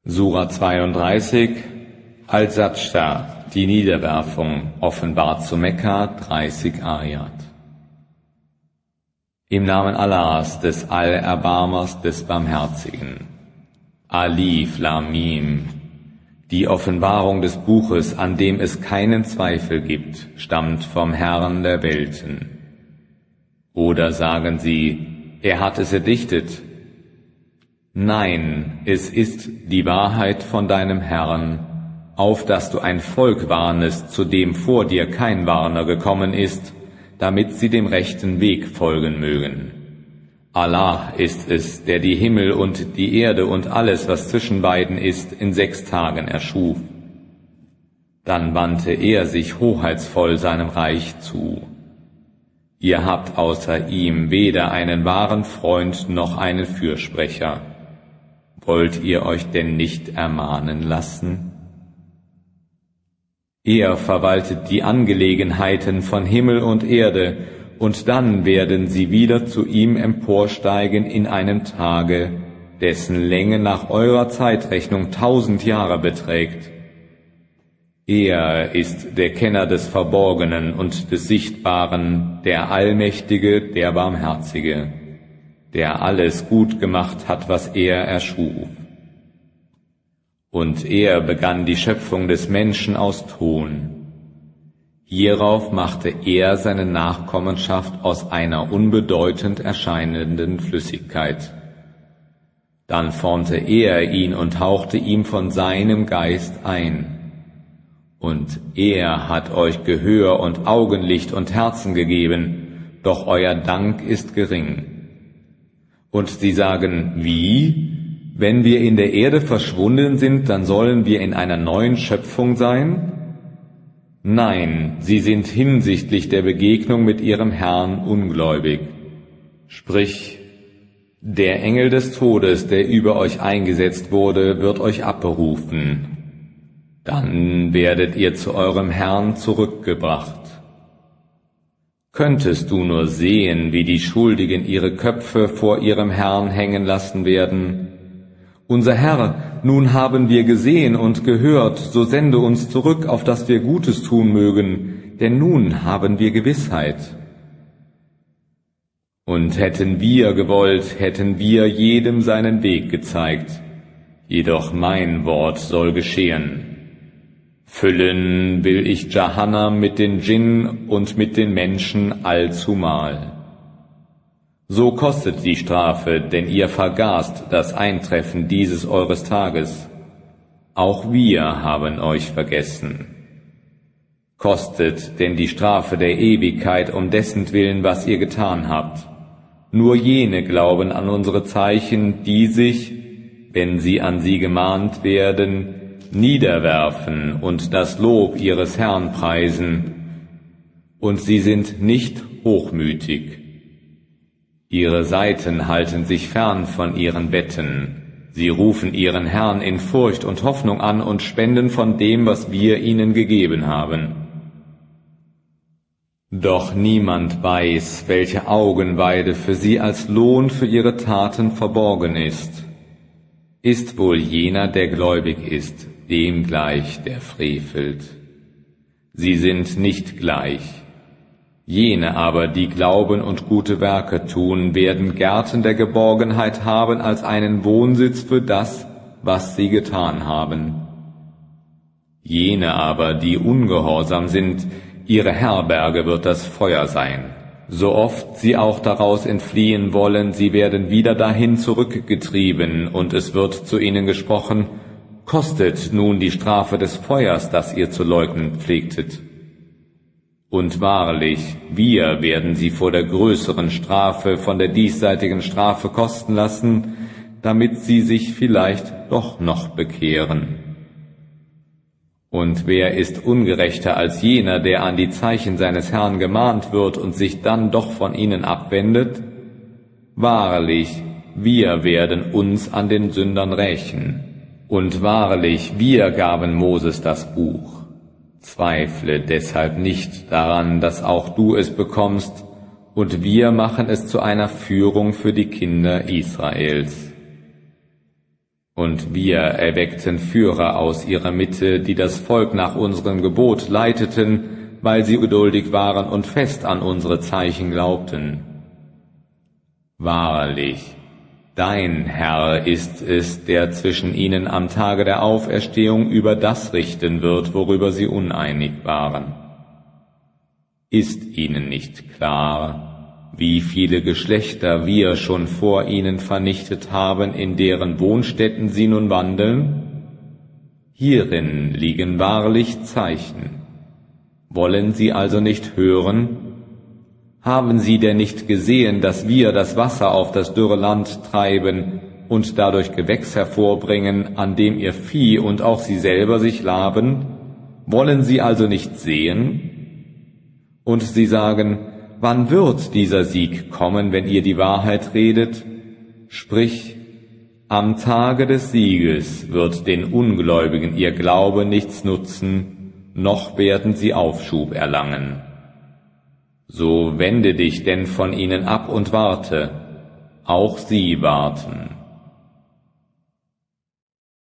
Sura 32, Al-Sajda, die Niederwerfung, offenbart zu Mekka, 30 Ayat. Im Namen Allahs, des Allerbarmers, des Barmherzigen. Alif Lam Mim. Die Offenbarung des Buches, an dem es keinen Zweifel gibt, stammt vom Herrn der Welten. Oder sagen sie, er hat es erdichtet. Nein, es ist die Wahrheit von deinem Herrn, auf dass du ein Volk warnest, zu dem vor dir kein Warner gekommen ist, damit sie dem rechten Weg folgen mögen. Allah ist es, der die Himmel und die Erde und alles, was zwischen beiden ist, in 6 Tagen erschuf. Dann wandte er sich hoheitsvoll seinem Reich zu. Ihr habt außer ihm weder einen wahren Freund noch einen Fürsprecher. Wollt ihr euch denn nicht ermahnen lassen? Er verwaltet die Angelegenheiten von Himmel und Erde, und dann werden sie wieder zu ihm emporsteigen in einem Tage, dessen Länge nach eurer Zeitrechnung 1000 Jahre beträgt. Er ist der Kenner des Verborgenen und des Sichtbaren, der Allmächtige, der Barmherzige, der alles gut gemacht hat, was er erschuf. Und er begann die Schöpfung des Menschen aus Ton. Hierauf machte er seine Nachkommenschaft aus einer unbedeutend erscheinenden Flüssigkeit. Dann formte er ihn und hauchte ihm von seinem Geist ein. Und er hat euch Gehör und Augenlicht und Herzen gegeben, doch euer Dank ist gering. Und sie sagen, wie? Wenn wir in der Erde verschwunden sind, dann sollen wir in einer neuen Schöpfung sein? Nein, sie sind hinsichtlich der Begegnung mit ihrem Herrn ungläubig. Sprich, der Engel des Todes, der über euch eingesetzt wurde, wird euch abberufen. Dann werdet ihr zu eurem Herrn zurückgebracht. Könntest du nur sehen, wie die Schuldigen ihre Köpfe vor ihrem Herrn hängen lassen werden? Unser Herr, nun haben wir gesehen und gehört, so sende uns zurück, auf dass wir Gutes tun mögen, denn nun haben wir Gewissheit. Und hätten wir gewollt, hätten wir jedem seinen Weg gezeigt, jedoch mein Wort soll geschehen. Füllen will ich Jahannam mit den Djinn und mit den Menschen allzumal. So kostet die Strafe, denn ihr vergaßt das Eintreffen dieses eures Tages. Auch wir haben euch vergessen. Kostet denn die Strafe der Ewigkeit um dessentwillen, was ihr getan habt. Nur jene glauben an unsere Zeichen, die sich, wenn sie an sie gemahnt werden, niederwerfen und das Lob ihres Herrn preisen, und sie sind nicht hochmütig. Ihre Seiten halten sich fern von ihren Betten, sie rufen ihren Herrn in Furcht und Hoffnung an und spenden von dem, was wir ihnen gegeben haben. Doch niemand weiß, welche Augenweide für sie als Lohn für ihre Taten verborgen ist. Ist wohl jener, der gläubig ist, dem gleich, der frevelt. Sie sind nicht gleich. Jene aber, die glauben und gute Werke tun, werden Gärten der Geborgenheit haben als einen Wohnsitz für das, was sie getan haben. Jene aber, die ungehorsam sind, ihre Herberge wird das Feuer sein. So oft sie auch daraus entfliehen wollen, sie werden wieder dahin zurückgetrieben, und es wird zu ihnen gesprochen, kostet nun die Strafe des Feuers, das ihr zu leugnen pflegtet. Und wahrlich, wir werden sie vor der größeren Strafe von der diesseitigen Strafe kosten lassen, damit sie sich vielleicht doch noch bekehren. Und wer ist ungerechter als jener, der an die Zeichen seines Herrn gemahnt wird und sich dann doch von ihnen abwendet? Wahrlich, wir werden uns an den Sündern rächen. Und wahrlich, wir gaben Moses das Buch. Zweifle deshalb nicht daran, dass auch du es bekommst, und wir machen es zu einer Führung für die Kinder Israels. Und wir erweckten Führer aus ihrer Mitte, die das Volk nach unserem Gebot leiteten, weil sie geduldig waren und fest an unsere Zeichen glaubten. Wahrlich, dein Herr ist es, der zwischen ihnen am Tage der Auferstehung über das richten wird, worüber sie uneinig waren. Ist ihnen nicht klar, wie viele Geschlechter wir schon vor ihnen vernichtet haben, in deren Wohnstätten sie nun wandeln? Hierin liegen wahrlich Zeichen. Wollen sie also nicht hören? Haben sie denn nicht gesehen, dass wir das Wasser auf das dürre Land treiben und dadurch Gewächs hervorbringen, an dem ihr Vieh und auch sie selber sich laben? Wollen sie also nicht sehen? Und sie sagen, wann wird dieser Sieg kommen, wenn ihr die Wahrheit redet? Sprich, am Tage des Sieges wird den Ungläubigen ihr Glaube nichts nutzen, noch werden sie Aufschub erlangen. So wende dich denn von ihnen ab und warte, auch sie warten.